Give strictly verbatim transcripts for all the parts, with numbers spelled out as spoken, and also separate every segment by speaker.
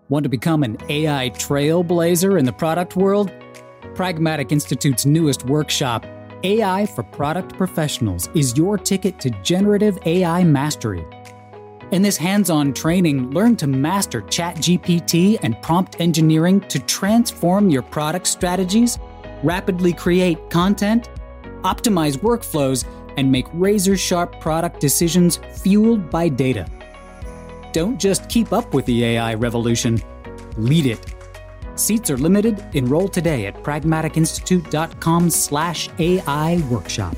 Speaker 1: Want to become an A I trailblazer in the product world? Pragmatic Institute's newest workshop, A I for Product Professionals, is your ticket to generative A I mastery. In this hands-on training, learn to master ChatGPT and prompt engineering to transform your product strategies, rapidly create content, optimize workflows, and make razor-sharp product decisions fueled by data. Don't just keep up with the A I revolution, lead it. Seats are limited. Enroll today at pragmaticinstitute.com slash AI workshop.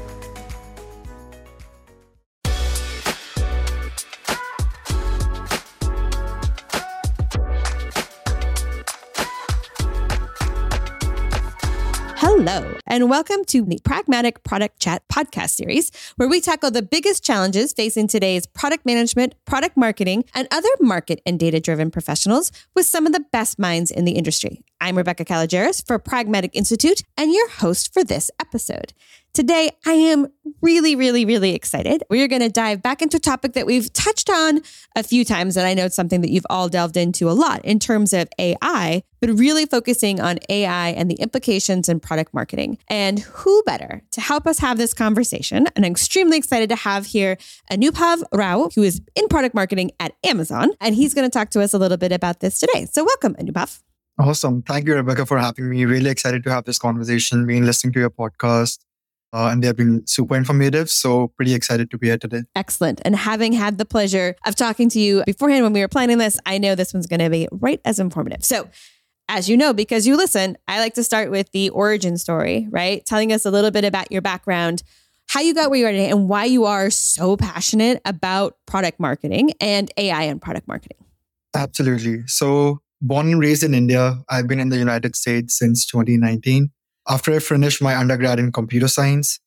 Speaker 2: Hello, and welcome to the Pragmatic Product Chat podcast series, where we tackle the biggest challenges facing today's product management, product marketing, and other market and data-driven professionals with some of the best minds in the industry. I'm Rebecca Kalogeris for Pragmatic Institute and your host for this episode. Today, I am really, really, really excited. We are going to dive back into a topic that we've touched on a few times, and I know it's something that you've all delved into a lot in terms of A I, but really focusing on A I and the implications in product marketing. And who better to help us have this conversation? And I'm extremely excited to have here Anubhav Rao, who is in product marketing at Amazon, and he's going to talk to us a little bit about this today. So welcome, Anubhav.
Speaker 3: Awesome. Thank you, Rebecca, for having me. Really excited to have this conversation. Been listening to your podcast. Uh, and they have been super informative. So pretty excited to be here today.
Speaker 2: Excellent. And having had the pleasure of talking to you beforehand when we were planning this, I know this one's going to be right as informative. So as you know, because you listen, I like to start with the origin story, right? Telling us a little bit about your background, how you got where you are today, and why you are so passionate about product marketing and A I and product marketing.
Speaker 3: Absolutely. So born and raised in India, I've been in the United States since twenty nineteen. After I finished my undergrad in computer science,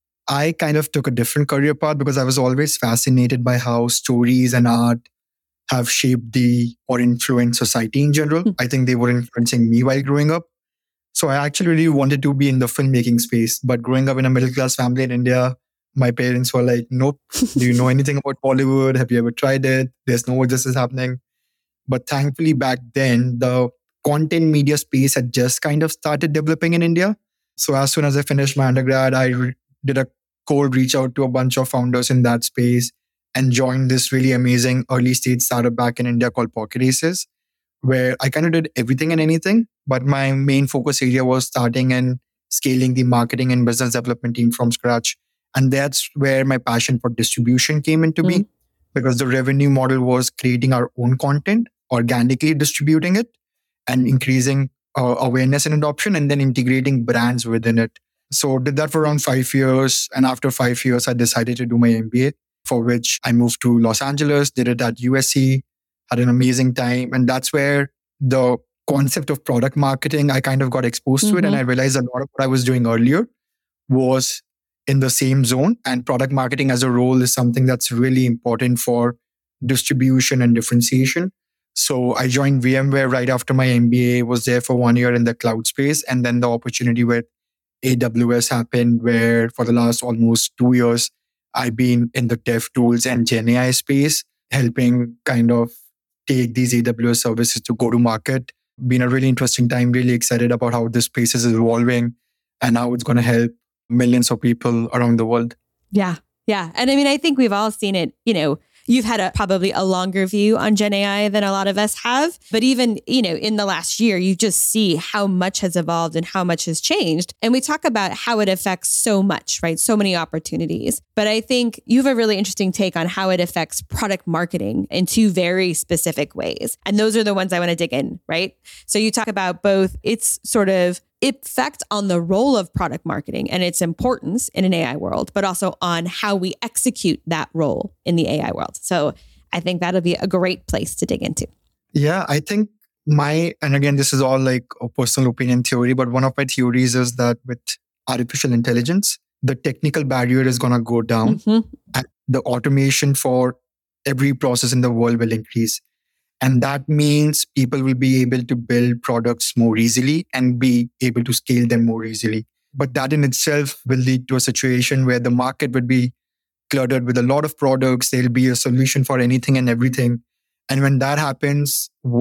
Speaker 3: I kind of took a different career path because I was always fascinated by how stories and art have shaped the or influenced society in general. Mm. I think they were influencing me while growing up. So I actually really wanted to be in the filmmaking space. But growing up in a middle-class family in India, my parents were like, nope, do you know anything about Bollywood? Have you ever tried it? There's no way this is happening. But thankfully back then, the content media space had just kind of started developing in India. So as soon as I finished my undergrad, I re- did a cold reach out to a bunch of founders in that space and joined this really amazing early stage startup back in India called Pocket Aces, where I kind of did everything and anything. But my main focus area was starting and scaling the marketing and business development team from scratch. And that's where my passion for distribution came into mm. being, because the revenue model was creating our own content, organically distributing it, and increasing uh, awareness and adoption, and then integrating brands within it. So did that for around five years. And after five years, I decided to do my M B A, for which I moved to Los Angeles, did it at U S C, had an amazing time. And that's where the concept of product marketing, I kind of got exposed mm-hmm. to it. And I realized a lot of what I was doing earlier was in the same zone. And product marketing as a role is something that's really important for distribution and differentiation. So I joined VMware right after my M B A, was there for one year in the cloud space. And then the opportunity with A W S happened, where for the last almost two years, I've been in the dev tools and Gen A I space, helping kind of take these A W S services to go to market. Been a really interesting time, really excited about how this space is evolving and how it's going to help millions of people around the world.
Speaker 2: Yeah. Yeah. And I mean, I think we've all seen it, you know, you've had a probably a longer view on Gen A I than a lot of us have. But even, you know, in the last year, you just see how much has evolved and how much has changed. And we talk about how it affects so much, right? So many opportunities. But I think you have a really interesting take on how it affects product marketing in two very specific ways. And those are the ones I want to dig in, right? So you talk about both its sort of effect on the role of product marketing and its importance in an A I world, but also on how we execute that role in the A I world. So I think that'll be a great place to dig into.
Speaker 3: Yeah, I think my, and again, this is all like a personal opinion theory, but one of my theories is that with artificial intelligence, the technical barrier is going to go down mm-hmm. and the automation for every process in the world will increase. And that means people will be able to build products more easily and be able to scale them more easily. But that in itself will lead to a situation where the market would be cluttered with a lot of products. There'll be a solution for anything and everything. And when that happens, what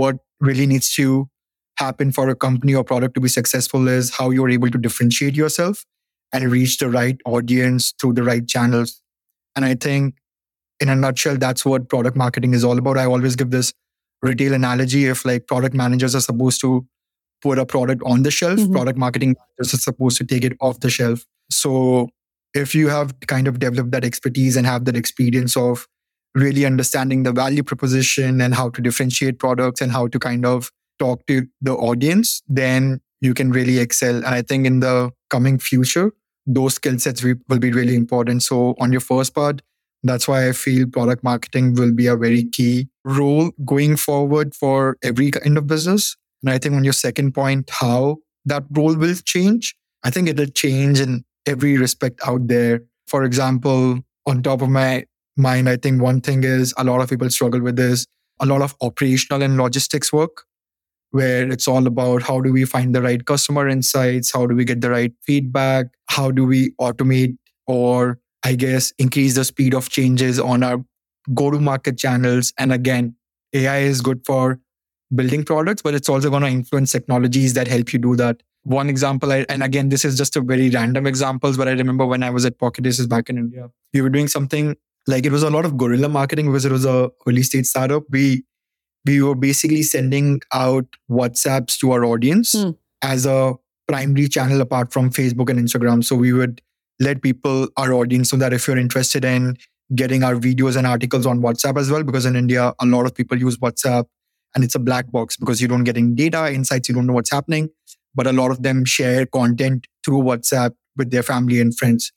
Speaker 3: really needs to happen for a company or product to be successful is how you're able to differentiate yourself and reach the right audience through the right channels. And I think in a nutshell, that's what product marketing is all about. I always give this retail analogy. If like product managers are supposed to put a product on the shelf, mm-hmm. product marketing managers are supposed to take it off the shelf. So if you have kind of developed that expertise and have that experience of really understanding the value proposition and how to differentiate products and how to kind of talk to the audience, then you can really excel. And I think in the coming future, those skill sets will be really important. So on your first part, that's why I feel product marketing will be a very key role going forward for every kind of business. And I think on your second point, how that role will change, I think it'll change in every respect out there. For example, on top of my mind, I think one thing is a lot of people struggle with this, a lot of operational and logistics work, where it's all about how do we find the right customer insights? How do we get the right feedback? How do we automate or, I guess, increase the speed of changes on our go-to-market channels? And again, A I is good for building products, but it's also going to influence technologies that help you do that. One example, I, and again, this is just a very random examples, but I remember when I was at Pocket Aces back in India, we were doing something like it was a lot of guerrilla marketing because it was a early stage startup. We we were basically sending out WhatsApps to our audience mm. as a primary channel apart from Facebook and Instagram. So we would let people, our audience, know that if you're interested in getting our videos and articles on WhatsApp as well, because in India, a lot of people use WhatsApp and it's a black box because you don't get any data, insights, you don't know what's happening. But a lot of them share content through WhatsApp with their family and friends.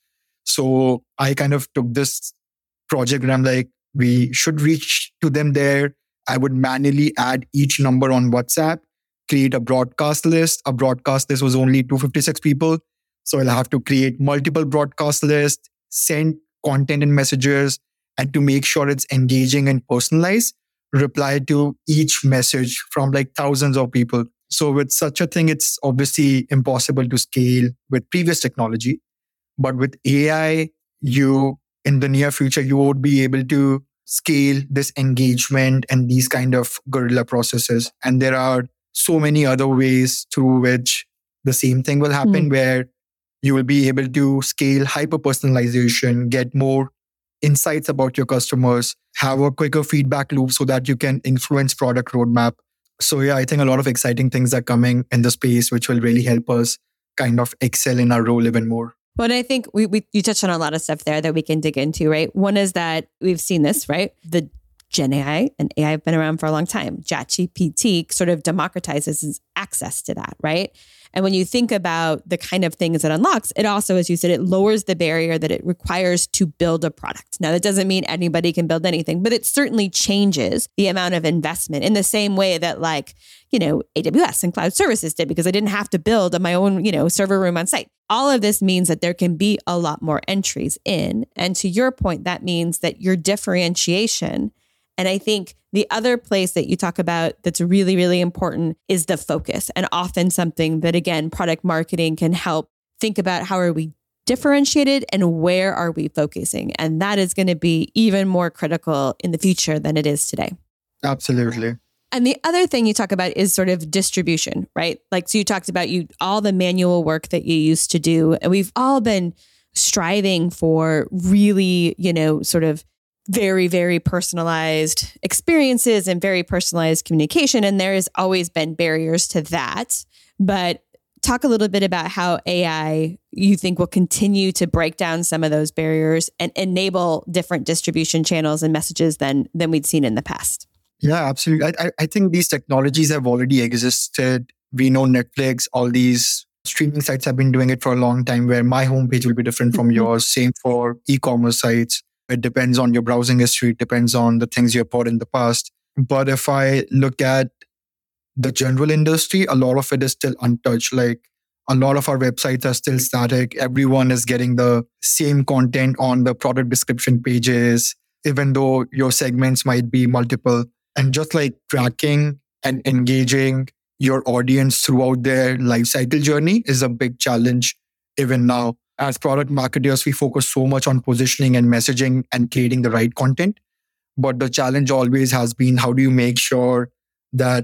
Speaker 3: So I kind of took this project and I'm like, we should reach to them there. I would manually add each number on WhatsApp, create a broadcast list. A broadcast list was only two hundred fifty-six people. So I'll have to create multiple broadcast lists, send content and messages, and to make sure it's engaging and personalized, reply to each message from like thousands of people. So with such a thing, it's obviously impossible to scale with previous technology. But with A I, you, in the near future, you would be able to scale this engagement and these kind of guerrilla processes. And there are so many other ways through which the same thing will happen, mm. where you will be able to scale hyper-personalization, get more insights about your customers, have a quicker feedback loop so that you can influence product roadmap. So yeah, I think a lot of exciting things are coming in the space, which will really help us kind of excel in our role even more.
Speaker 2: But I think we, we you touched on a lot of stuff there that we can dig into, right? One is that we've seen this, right? The Gen A I and A I have been around for a long time. ChatGPT sort of democratizes access to that, right? And when you think about the kind of things it unlocks, it also, as you said, it lowers the barrier that it requires to build a product. Now, that doesn't mean anybody can build anything, but it certainly changes the amount of investment in the same way that, like, you know, A W S and cloud services did, because I didn't have to build my own, you know, server room on site. All of this means that there can be a lot more entries in. And to your point, that means that your differentiation, and I think the other place that you talk about that's really, really important is the focus. And often something that, again, product marketing can help think about: how are we differentiated and where are we focusing? And that is going to be even more critical in the future than it is today.
Speaker 3: Absolutely.
Speaker 2: And the other thing you talk about is sort of distribution, right? Like, so you talked about you all the manual work that you used to do. And we've all been striving for really, you know, sort of very, very personalized experiences and very personalized communication. And there has always been barriers to that. But talk a little bit about how A I, you think, will continue to break down some of those barriers and enable different distribution channels and messages than, than we'd seen in the past.
Speaker 3: Yeah, absolutely. I, I think these technologies have already existed. We know Netflix, all these streaming sites have been doing it for a long time, where my homepage will be different from mm-hmm. yours. Same for e-commerce sites. It depends on your browsing history. It depends on the things you have bought in the past. But if I look at the general industry, a lot of it is still untouched. Like, a lot of our websites are still static. Everyone is getting the same content on the product description pages, even though your segments might be multiple. And just like tracking and engaging your audience throughout their life cycle journey is a big challenge even now. As product marketers, we focus so much on positioning and messaging and creating the right content. But the challenge always has been, how do you make sure that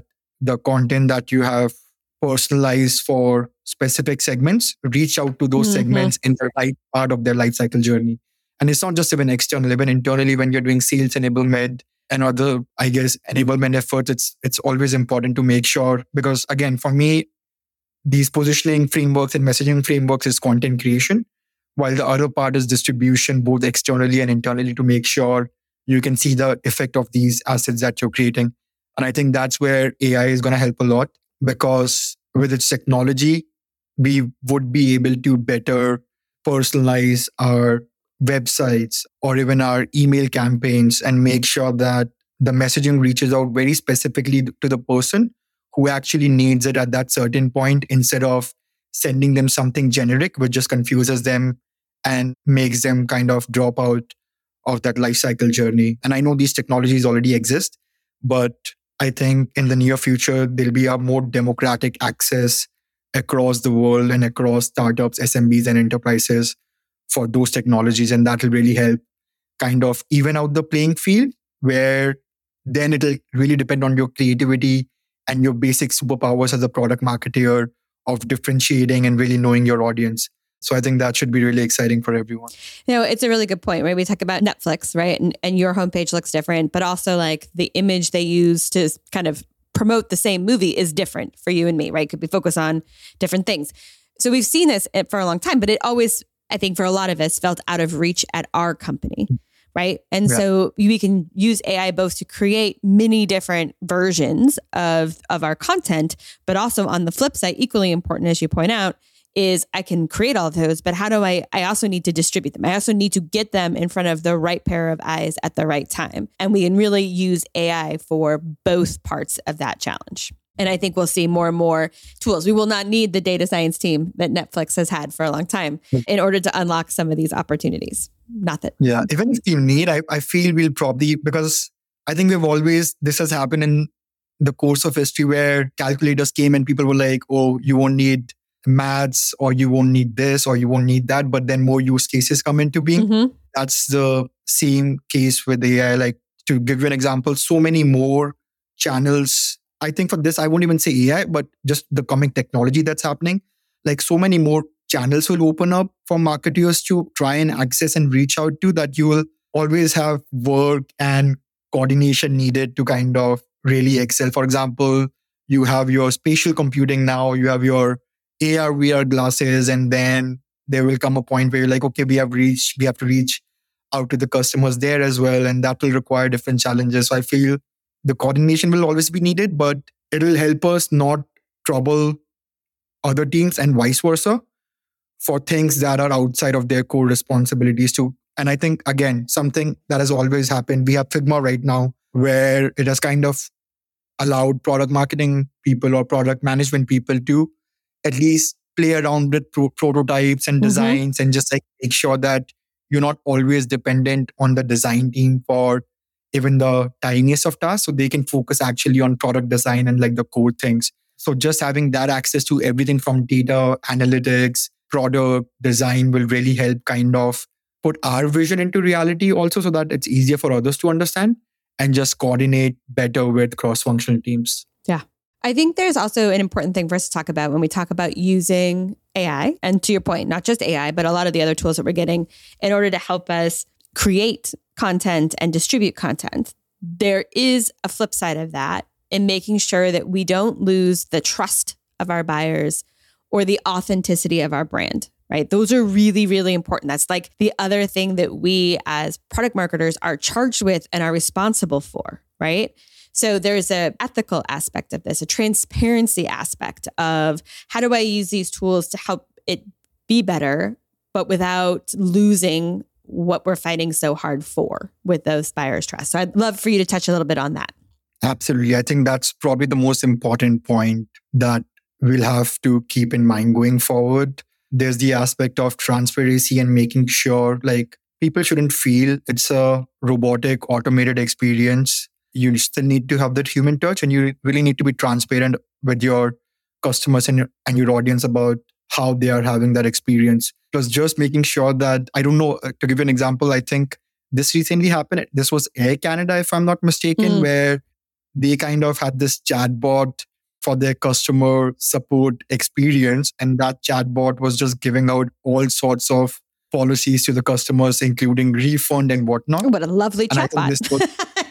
Speaker 3: the content that you have personalized for specific segments, reach out to those mm-hmm. segments in the right part of their life cycle journey. And it's not just even external, even internally when you're doing sales enablement and other, I guess, enablement efforts, it's it's always important to make sure, because again, for me, these positioning frameworks and messaging frameworks is content creation, while the other part is distribution, both externally and internally, to make sure you can see the effect of these assets that you're creating. And I think that's where A I is going to help a lot, because with its technology, we would be able to better personalize our websites or even our email campaigns and make sure that the messaging reaches out very specifically to the person who actually needs it at that certain point, instead of sending them something generic, which just confuses them and makes them kind of drop out of that life cycle journey. And I know these technologies already exist, but I think in the near future, there'll be a more democratic access across the world and across startups, S M Bs and enterprises for those technologies. And that will really help kind of even out the playing field, where then it'll really depend on your creativity and your basic superpowers as a product marketer of differentiating and really knowing your audience. So I think that should be really exciting for everyone.
Speaker 2: You know, it's a really good point, right? We talk about Netflix, right? And, and your homepage looks different, but also like the image they use to kind of promote the same movie is different for you and me, right? Could be focused on different things. So we've seen this for a long time, but it always, I think for a lot of us, felt out of reach at our company, right? And yeah. so we can use A I both to create many different versions of, of our content, but also on the flip side, equally important, as you point out, is I can create all of those, but how do I, I also need to distribute them. I also need to get them in front of the right pair of eyes at the right time. And we can really use A I for both parts of that challenge. And I think we'll see more and more tools. We will not need the data science team that Netflix has had for a long time in order to unlock some of these opportunities. Not that.
Speaker 3: Yeah, even if you need, I, I feel we'll probably, because I think we've always, this has happened in the course of history where calculators came and people were like, oh, you won't need maths, or you won't need this, or you won't need that. But then more use cases come into being. Mm-hmm. That's the same case with A I. Like, to give you an example, so many more channels. I think for this, I won't even say A I, but just the coming technology that's happening. Like, so many more channels will open up for marketers to try and access and reach out to, that you will always have work and coordination needed to kind of really excel. For example, you have your spatial computing now, you have your A R, V R glasses, and then there will come a point where you're like, okay, we have reached, we have to reach out to the customers there as well. And that will require different challenges. So I feel the coordination will always be needed, but it will help us not trouble other teams and vice versa for things that are outside of their core responsibilities too. And I think, again, something that has always happened, we have Figma right now, where it has kind of allowed product marketing people or product management people to at least play around with pro- prototypes and designs mm-hmm. and just like make sure that you're not always dependent on the design team for even the tiniest of tasks, so they can focus actually on product design and like the core things. So just having that access to everything from data, analytics, product design will really help kind of put our vision into reality also, so that it's easier for others to understand and just coordinate better with cross-functional teams.
Speaker 2: Yeah. I think there's also an important thing for us to talk about when we talk about using A I, and to your point, not just A I, but a lot of the other tools that we're getting in order to help us create content and distribute content. There is a flip side of that in making sure that we don't lose the trust of our buyers or the authenticity of our brand, right? Those are really, really important. That's like the other thing that we as product marketers are charged with and are responsible for, right? So there's an ethical aspect of this, a transparency aspect of how do I use these tools to help it be better, but without losing what we're fighting so hard for with those buyers' trust. So I'd love for you to touch a little bit on that.
Speaker 3: Absolutely. I think that's probably the most important point that we'll have to keep in mind going forward. There's the aspect of transparency and making sure like people shouldn't feel it's a robotic, automated experience. You still need to have that human touch, and you really need to be transparent with your customers and your, and your audience about how they are having that experience. Because just making sure that, I don't know, to give you an example, I think this recently happened. This was Air Canada, if I'm not mistaken, mm. where they kind of had this chatbot for their customer support experience. And that chatbot was just giving out all sorts of policies to the customers, including refund and whatnot.
Speaker 2: What a lovely
Speaker 3: And I think
Speaker 2: chatbot.
Speaker 3: this was,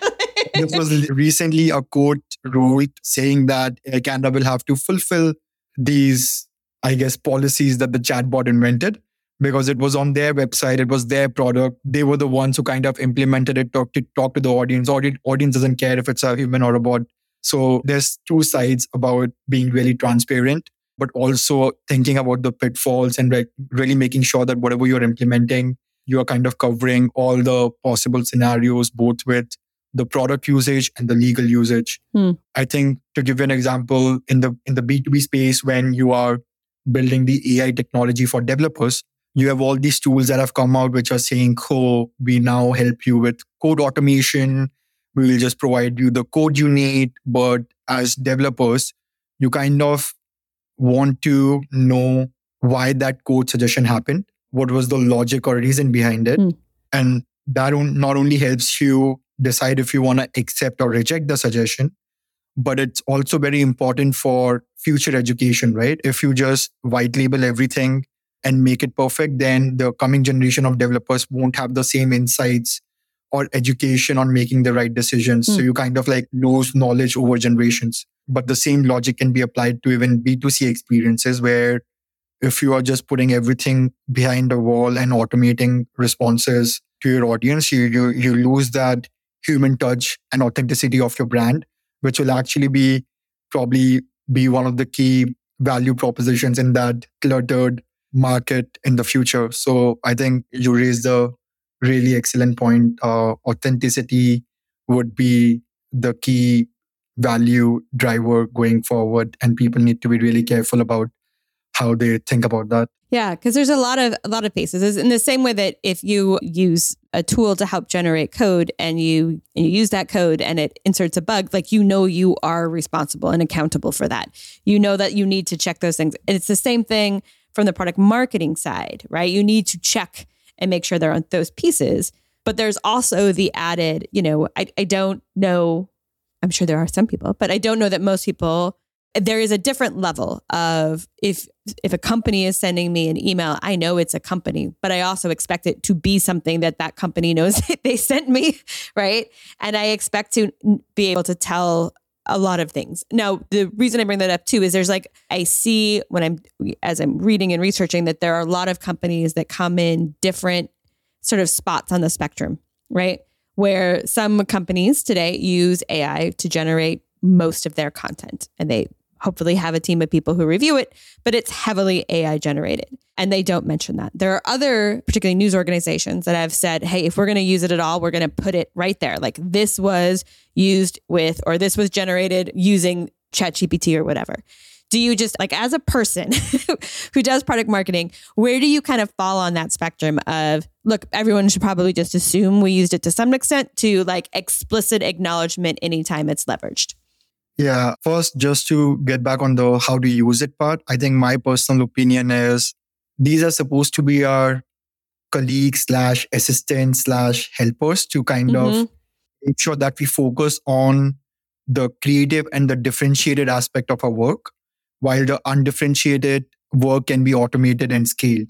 Speaker 3: this was recently a court ruled saying that Air Canada will have to fulfill these, I guess, policies that the chatbot invented, because it was on their website, it was their product. They were the ones who kind of implemented it, talk to, talk to the audience. Audi- audience doesn't care if it's a human or a bot. So there's two sides about being really transparent, but also thinking about the pitfalls and re- really making sure that whatever you're implementing, you are kind of covering all the possible scenarios, both with the product usage and the legal usage.
Speaker 2: Hmm.
Speaker 3: I think, to give you an example, in the in the B two B space, when you are building the A I technology for developers, you have all these tools that have come out which are saying, oh, we now help you with code automation. We will just provide you the code you need. But as developers, you kind of want to know why that code suggestion happened. What was the logic or reason behind it?
Speaker 2: Mm.
Speaker 3: And that not only helps you decide if you want to accept or reject the suggestion, but it's also very important for future education, right? If you just white label everything and make it perfect, then the coming generation of developers won't have the same insights or education on making the right decisions. Mm. So you kind of like lose knowledge over generations. But the same logic can be applied to even B two C experiences, where if you are just putting everything behind a wall and automating responses to your audience, you, you, you lose that human touch and authenticity of your brand, which will actually be probably be one of the key value propositions in that cluttered market in the future. So I think you raised a really excellent point. Uh, authenticity would be the key value driver going forward, and people need to be really careful about how they think about that.
Speaker 2: Yeah, because there's a lot of a lot of pieces. It's in the same way that if you use a tool to help generate code and you and you use that code and it inserts a bug, like, you know, you are responsible and accountable for that. You know that you need to check those things. And it's the same thing from the product marketing side, right? You need to check and make sure there aren't those pieces. But there's also the added, you know, I, I don't know, I'm sure there are some people, but I don't know that most people, there is a different level of if if a company is sending me an email, I know it's a company, but I also expect it to be something that that company knows they sent me, right? And I expect to be able to tell a lot of things. Now, the reason I bring that up too is there's like, I see when I'm, as I'm reading and researching, that there are a lot of companies that come in different sort of spots on the spectrum, right? Where some companies today use A I to generate most of their content, and they hopefully have a team of people who review it, but it's heavily A I generated. And they don't mention that. There are other, particularly news organizations, that have said, hey, if we're going to use it at all, we're going to put it right there. Like, this was used with, or this was generated using ChatGPT or whatever. Do you just, like, as a person who does product marketing, where do you kind of fall on that spectrum of, look, everyone should probably just assume we used it to some extent, to like explicit acknowledgement anytime it's leveraged?
Speaker 3: Yeah. First, just to get back on the how to use it part, I think my personal opinion is these are supposed to be our colleagues slash assistants slash helpers to kind mm-hmm. of make sure that we focus on the creative and the differentiated aspect of our work, while the undifferentiated work can be automated and scaled.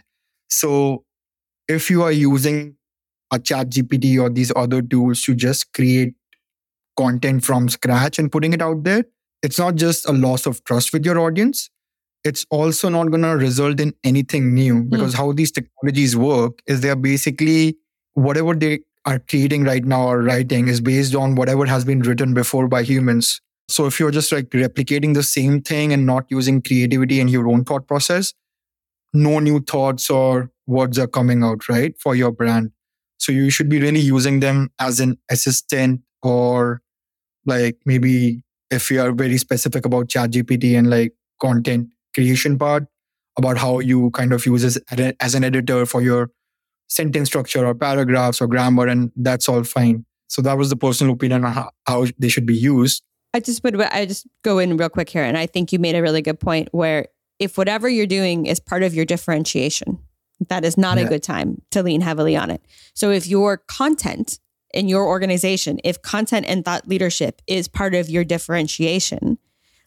Speaker 3: So if you are using a ChatGPT or these other tools to just create content from scratch and putting it out there, it's not just a loss of trust with your audience. It's also not going to result in anything new, because mm. how these technologies work is they're basically whatever they are creating right now or writing is based on whatever has been written before by humans. So if you're just like replicating the same thing and not using creativity in your own thought process, no new thoughts or words are coming out, right, for your brand. So you should be really using them as an assistant, or like maybe if you are very specific about ChatGPT and like content creation part, about how you kind of use it as an editor for your sentence structure or paragraphs or grammar, and that's all fine. So that was the personal opinion on how, how they should be used.
Speaker 2: I just would, I just go in real quick here. And I think you made a really good point where if whatever you're doing is part of your differentiation, that is not yeah. a good time to lean heavily on it. So if your content in your organization, if content and thought leadership is part of your differentiation,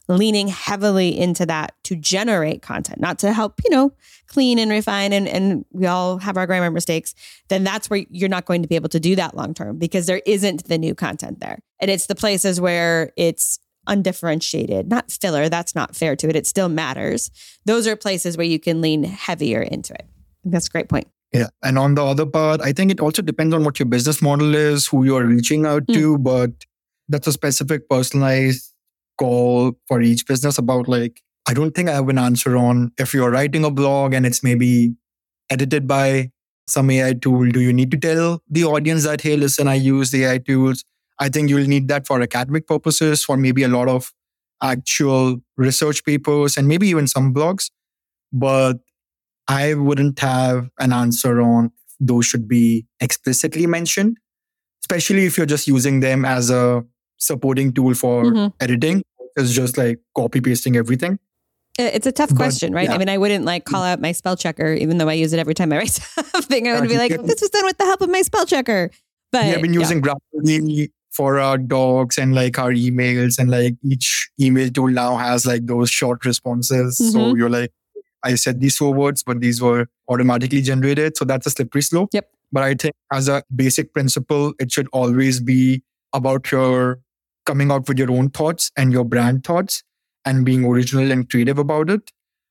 Speaker 2: leaning heavily into that to generate content, not to help, you know, clean and refine, and, and we all have our grammar mistakes, then that's where you're not going to be able to do that long term because there isn't the new content there. And it's the places where it's undifferentiated, not filler. That's not fair to it. It still matters. Those are places where you can lean heavier into it. That's a great point.
Speaker 3: Yeah. And on the other part, I think it also depends on what your business model is, who you're reaching out mm. to, but that's a specific personalized call for each business about like, I don't think I have an answer on if you're writing a blog and it's maybe edited by some A I tool. Do you need to tell the audience that, hey, listen, I use the A I tools? I think you'll need that for academic purposes, for maybe a lot of actual research papers and maybe even some blogs. But I wouldn't have an answer on if those should be explicitly mentioned, especially if you're just using them as a supporting tool for mm-hmm. editing. It's just like copy pasting everything.
Speaker 2: It's a tough but, question, right? Yeah. I mean, I wouldn't like call out my spell checker, even though I use it every time I write something. I would be like, this was done with the help of my spell checker. But
Speaker 3: we have been using yeah. Grammarly for our docs and like our emails, and like each email tool now has like those short responses. Mm-hmm. So you're like, I said these four words, but these were automatically generated. So that's a slippery slope.
Speaker 2: Yep.
Speaker 3: But I think as a basic principle, it should always be about your coming out with your own thoughts and your brand thoughts and being original and creative about it,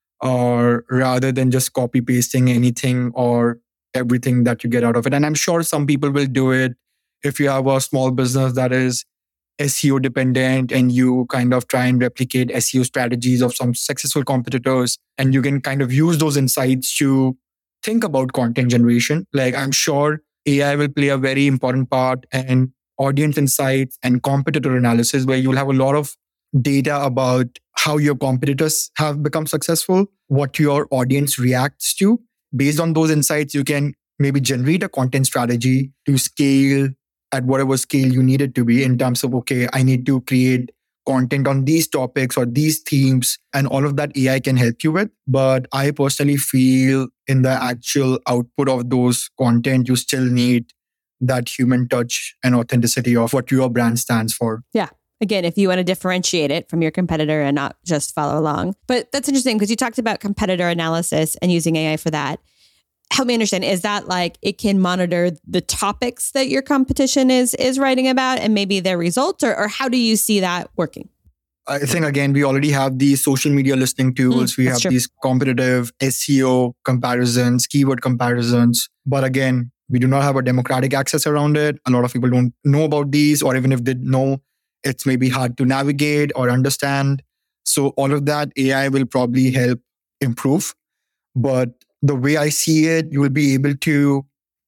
Speaker 3: or rather than just copy pasting anything or everything that you get out of it. And I'm sure some people will do it if you have a small business that is S E O dependent and you kind of try and replicate S E O strategies of some successful competitors, and you can kind of use those insights to think about content generation. Like I'm sure A I will play a very important part, and audience insights and competitor analysis, where you'll have a lot of data about how your competitors have become successful, what your audience reacts to. Based on those insights, you can maybe generate a content strategy to scale at whatever scale you need it to be in terms of, okay, I need to create content on these topics or these themes, and all of that A I can help you with. But I personally feel in the actual output of those content, you still need that human touch and authenticity of what your brand stands for.
Speaker 2: Yeah. Again, if you want to differentiate it from your competitor and not just follow along. But that's interesting because you talked about competitor analysis and using A I for that. Help me understand, is that like it can monitor the topics that your competition is is writing about and maybe their results, or, or how do you see that working?
Speaker 3: I think, again, we already have these social media listening tools. Mm, we have true. these competitive S E O comparisons, keyword comparisons. But again, we do not have a democratic access around it. A lot of people don't know about these, or even if they know, it's maybe hard to navigate or understand. So all of that A I will probably help improve. But the way I see it, you will be able to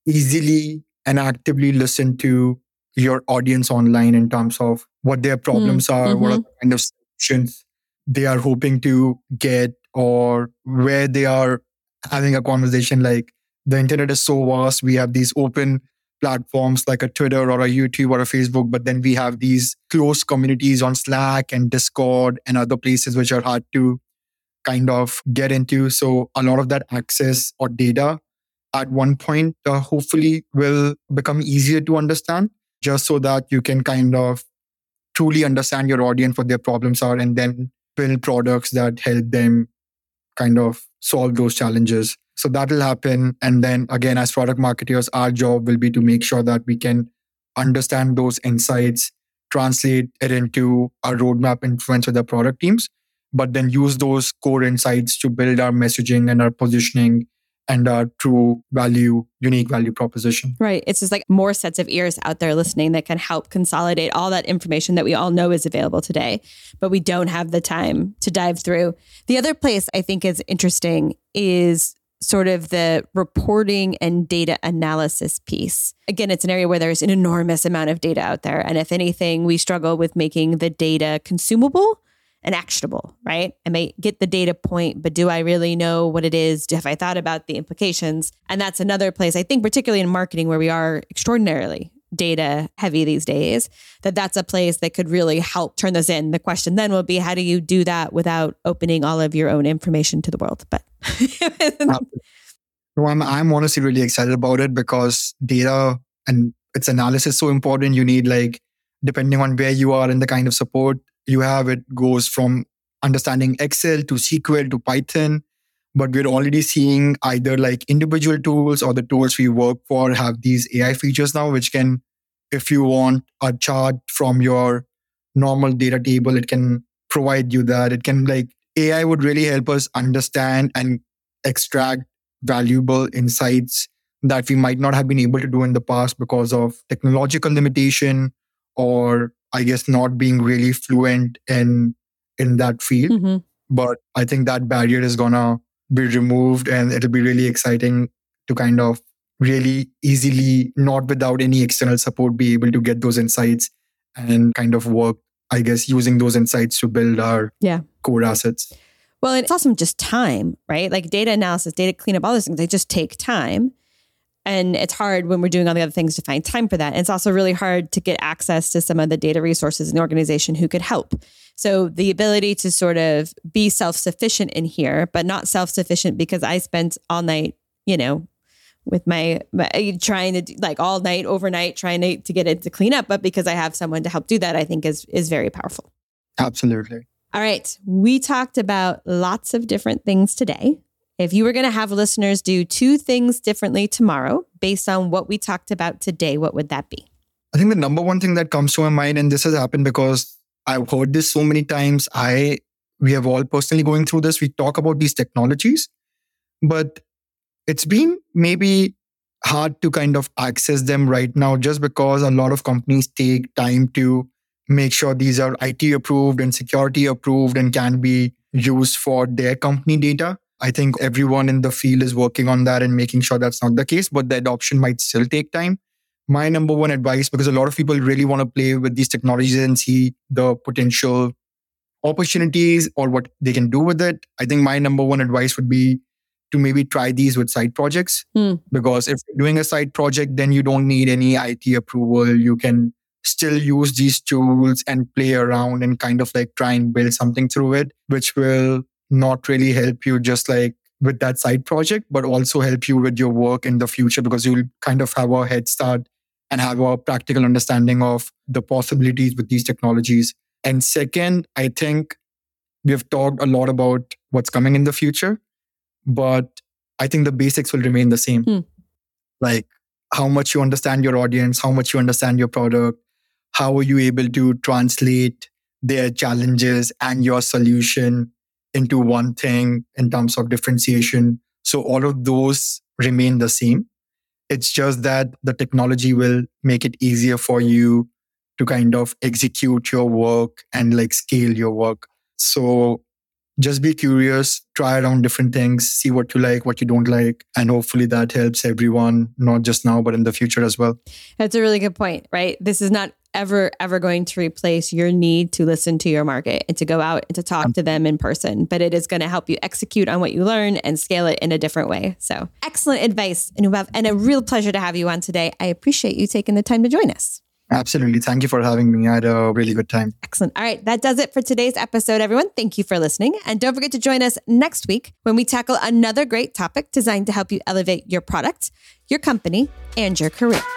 Speaker 3: easily and actively listen to your audience online in terms of what their problems mm, are, mm-hmm. what are the kind of solutions they are hoping to get, or where they are having a conversation. Like the internet is so vast. We have these open platforms like a Twitter or a YouTube or a Facebook, but then we have these closed communities on Slack and Discord and other places which are hard to kind of get into. So a lot of that access or data at one point uh, hopefully will become easier to understand, just so that you can kind of truly understand your audience, what their problems are, and then build products that help them kind of solve those challenges. So that will happen. And then again, as product marketers, our job will be to make sure that we can understand those insights, translate it into our roadmap influence with our product teams, but then use those core insights to build our messaging and our positioning and our true value, unique value proposition.
Speaker 2: Right. It's just like more sets of ears out there listening that can help consolidate all that information that we all know is available today, but we don't have the time to dive through. The other place I think is interesting is sort of the reporting and data analysis piece. Again, it's an area where there's an enormous amount of data out there. And if anything, we struggle with making the data consumable and actionable, right? I may get the data point, but do I really know what it is? Have I thought about the implications? And that's another place, I think, particularly in marketing, where we are extraordinarily data heavy these days, that that's a place that could really help turn this in. The question then will be, how do you do that without opening all of your own information to the world? But
Speaker 3: well, I'm, I'm honestly really excited about it, because data and its analysis is so important. You need, like, depending on where you are and the kind of support you have, it goes from understanding Excel to S Q L to Python. But we're already seeing either like individual tools or the tools we work for have these A I features now, which can, if you want a chart from your normal data table, it can provide you that. It can like, A I would really help us understand and extract valuable insights that we might not have been able to do in the past because of technological limitation or I guess not being really fluent in in that field. Mm-hmm. But I think that barrier is gonna be removed and it'll be really exciting to kind of really easily, not without any external support, be able to get those insights and kind of work, I guess, using those insights to build our yeah. core assets.
Speaker 2: Well, it's also just time, right? Like data analysis, data cleanup, all those things, they just take time. And it's hard when we're doing all the other things to find time for that. And it's also really hard to get access to some of the data resources in the organization who could help. So the ability to sort of be self-sufficient in here, but not self-sufficient because I spent all night, you know, with my, my trying to do, like all night, overnight, trying to, to get it to clean up. But because I have someone to help do that, I think is is very powerful.
Speaker 3: Absolutely.
Speaker 2: All right. We talked about lots of different things today. If you were going to have listeners do two things differently tomorrow based on what we talked about today, what would that be?
Speaker 3: I think the number one thing that comes to my mind, and this has happened because I've heard this so many times, I we have all personally going through this. We talk about these technologies, but it's been maybe hard to kind of access them right now just because a lot of companies take time to make sure these are I T approved and security approved and can be used for their company data. I think everyone in the field is working on that and making sure that's not the case, but the adoption might still take time. My number one advice, because a lot of people really want to play with these technologies and see the potential opportunities or what they can do with it. I think my number one advice would be to maybe try these with side projects. Mm. Because if you're doing a side project, then you don't need any I T approval. You can still use these tools and play around and kind of like try and build something through it, which will not really help you just like with that side project, but also help you with your work in the future because you'll kind of have a head start and have a practical understanding of the possibilities with these technologies. And second, I think we've talked a lot about what's coming in the future, but I think the basics will remain the same. Hmm. Like how much you understand your audience, how much you understand your product, how are you able to translate their challenges and your solution into one thing in terms of differentiation. So all of those remain the same. It's just that the technology will make it easier for you to kind of execute your work and like scale your work. So just be curious, try around different things, see what you like, what you don't like. And hopefully that helps everyone, not just now, but in the future as well.
Speaker 2: That's a really good point, right? This is not ever, ever going to replace your need to listen to your market and to go out and to talk to them in person. But it is going to help you execute on what you learn and scale it in a different way. So excellent advice, Anubhav, and a real pleasure to have you on today. I appreciate you taking the time to join us.
Speaker 3: Absolutely. Thank you for having me. I had a really good time.
Speaker 2: Excellent. All right. That does it for today's episode, everyone. Thank you for listening. And don't forget to join us next week when we tackle another great topic designed to help you elevate your product, your company, and your career.